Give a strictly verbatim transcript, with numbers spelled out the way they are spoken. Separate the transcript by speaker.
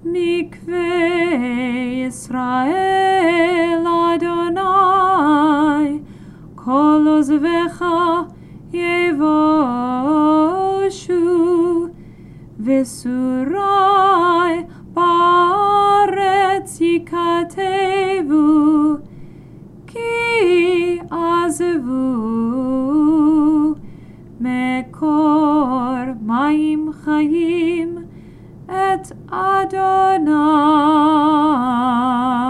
Speaker 1: Mikveh Yisrael Adonai, Kol ozvecha yevoshu, V'surai ba'aretz yikatevu, Ki azevu mekor mayim chayim et Adonai.